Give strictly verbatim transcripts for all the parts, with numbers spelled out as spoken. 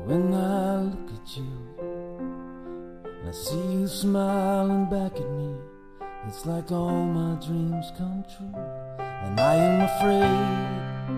When I look at you and I see you smiling back at me, it's like all my dreams come true. And I am afraid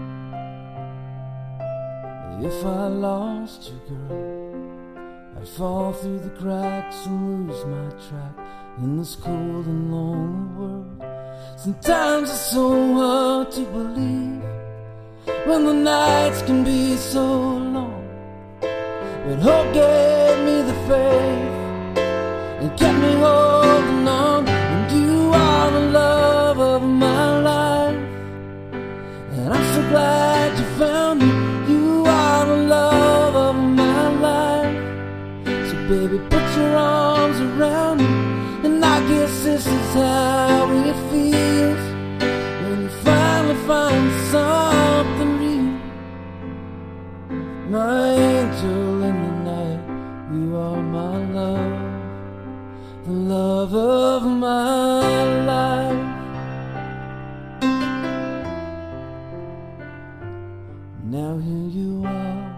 if I lost you, girl, I'd fall through the cracks and lose my track in this cold and lonely world. Sometimes it's so hard to believe when the nights can be so long, but hope gave me the faith and kept me holding on. And you are the love of my life, and I'm so glad you found me. You are the love of my life. So baby, put your arms around me, and I guess this is how it feels when you finally find something real. My angel in the night, you are my love, the love of my life. Now here you are,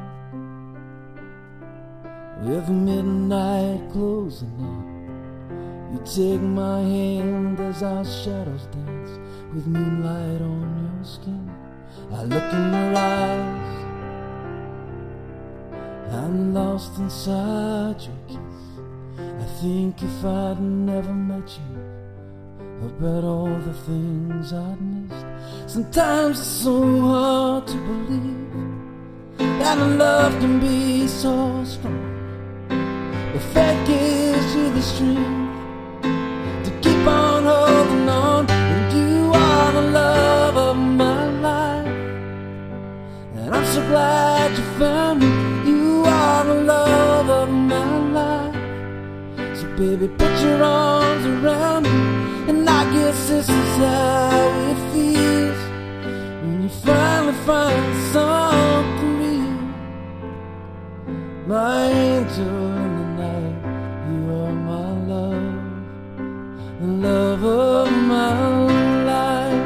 with midnight closing in. You take my hand as our shadows dance with moonlight on your skin. I look in your eyes, I'm lost inside your kiss. I think if I'd never met you about all the things I'd missed. Sometimes it's so hard to believe that a love can be so strong, but fate gives you the strength to keep on holding on. And you are the love of my life, and I'm so glad you found me. You are the love of my life. So baby, put your arms around me, and I guess this is how it feels when you finally find something real. My angel in the night, you are my love, the love of my life.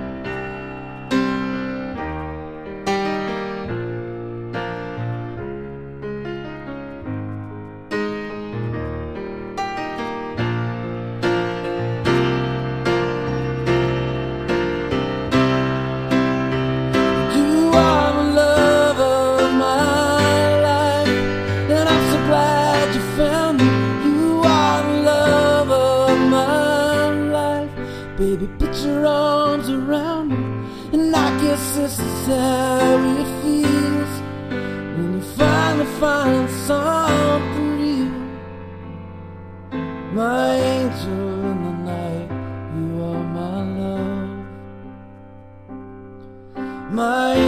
Baby, put your arms around me, and I guess this is how it feels when you finally find something real. My angel in the night, you are my love, my